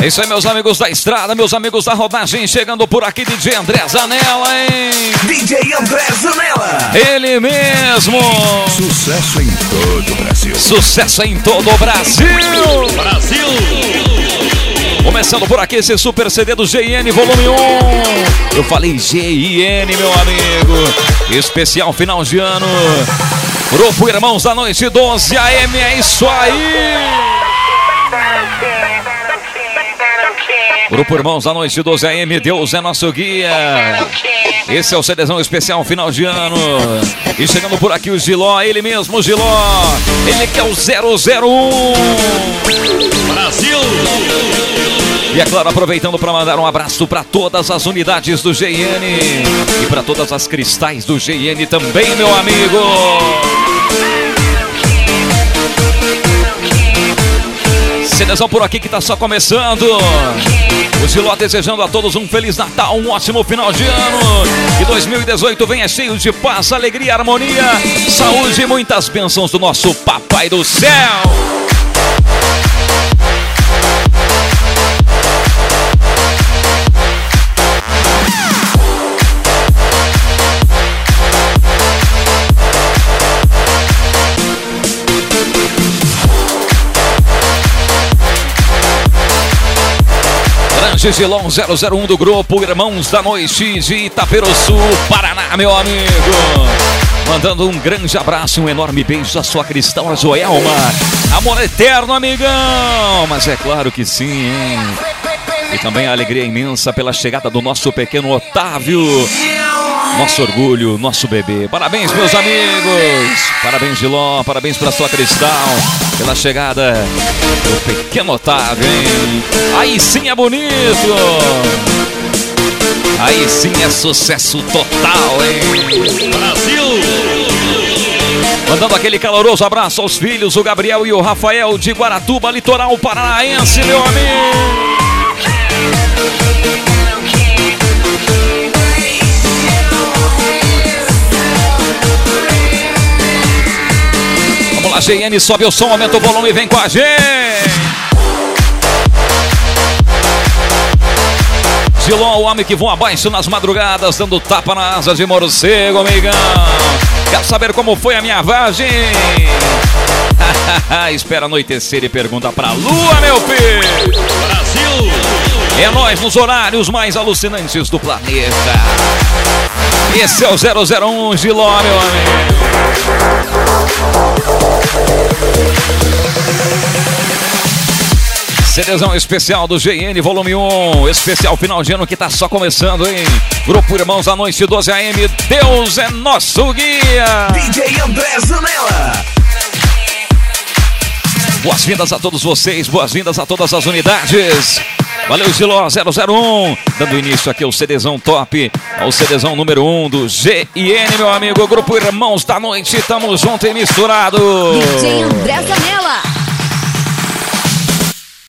É isso aí, meus amigos da estrada, meus amigos da rodagem, chegando por aqui, DJ André Zanella, hein? DJ André Zanella. Ele mesmo. Sucesso em todo o Brasil. Sucesso em todo o Brasil. Brasil. Começando por aqui esse super CD do GIN Volume 1. Eu falei GIN, meu amigo. Especial final de ano. Grupo Irmãos da Noite 12 AM, é isso aí. Grupo Irmãos da Noite 12 AM, Deus é nosso guia. Esse é o CDzão especial final de ano. E chegando por aqui o Giló, ele mesmo, Giló. Ele que é o 001 Brasil. E é claro, aproveitando para mandar um abraço para todas as unidades do GIN e para todas as cristais do GIN também, meu amigo. CDzão por aqui que tá só começando. O Giló desejando a todos um Feliz Natal, um ótimo final de ano. Que 2018 venha cheio de paz, alegria, harmonia, saúde e muitas bênçãos do nosso Papai do Céu. Gilão 001 do Grupo Irmãos da Noite de Itaperoçu, Paraná, meu amigo. Mandando um grande abraço, um enorme beijo à sua Cristal, a Joelma. Amor eterno, amigão. Mas é claro que sim, hein? E também a alegria imensa pela chegada do nosso pequeno Otávio. Nosso orgulho, nosso bebê. Parabéns, meus amigos. Parabéns, Giló. Parabéns para sua Cristal. Pela chegada do pequeno Otávio, hein? Aí sim é bonito. Aí sim é sucesso total, hein? Brasil. Mandando aquele caloroso abraço aos filhos, o Gabriel e o Rafael de Guaratuba, litoral paranaense, meu amigo. A GIN sobe o som, aumenta o volume e vem com a gente. Giló, o homem que voa abaixo nas madrugadas, dando tapa na asa de morcego, amigão. Quer saber como foi a minha vagem? Espera anoitecer e pergunta pra lua, meu filho. Brasil. É nós nos horários mais alucinantes do planeta. Esse é o 001 Giló, meu amigo. CDzão especial do GIN Volume 1, especial final de ano que tá só começando, hein? Grupo Irmãos da Noite 12 AM, Deus é nosso guia. DJ André Zanella. Boas-vindas a todos vocês, boas-vindas a todas as unidades. Valeu, Giló 001, dando início aqui ao CDzão top, ao CDzão número 1 do GIN, meu amigo. Grupo Irmãos da Noite, tamo junto e misturado. DJ André Zanella.